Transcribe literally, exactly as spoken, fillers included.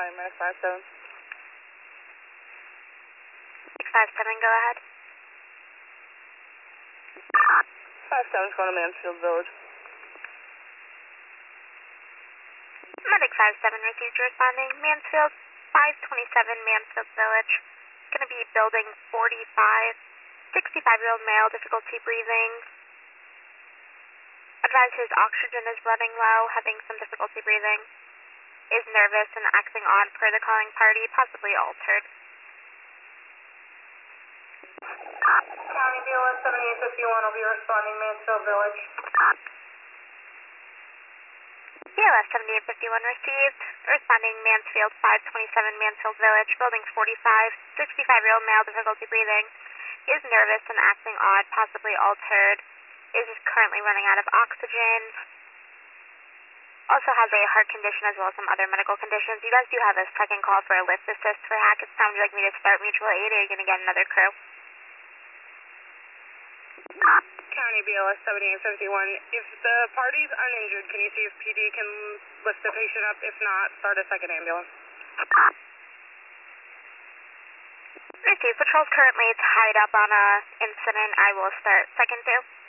Hi, Medic five seven. Medic five seven, go ahead. five seven's going to Mansfield Village. Medic five seven received responding. Mansfield, five twenty-seven Mansfield Village. Going to be building forty-five. sixty-five-year-old male, difficulty breathing. Advise his oxygen is running low, having some difficulty breathing. Is nervous and acting odd per the calling party, possibly altered. County B L S seventy-eight fifty-one will be responding Mansfield Village. B L S seventy-eight fifty-one received. Responding Mansfield, five twenty-seven Mansfield Village, building forty-five. sixty-five-year-old male, difficulty breathing. Is nervous and acting odd, possibly altered. Is currently running out of oxygen. Also has a heart condition as well as some other medical conditions. You guys do have a second call for a lift assist for Hackettstown. Would you like me to start mutual aid, or are you going to get another crew? County B L S seventy-eight fifty-one. If the party's uninjured, can you see if P D can lift the patient up? If not, start a second ambulance. Received. Patrol's currently tied up on a incident. I will start second two.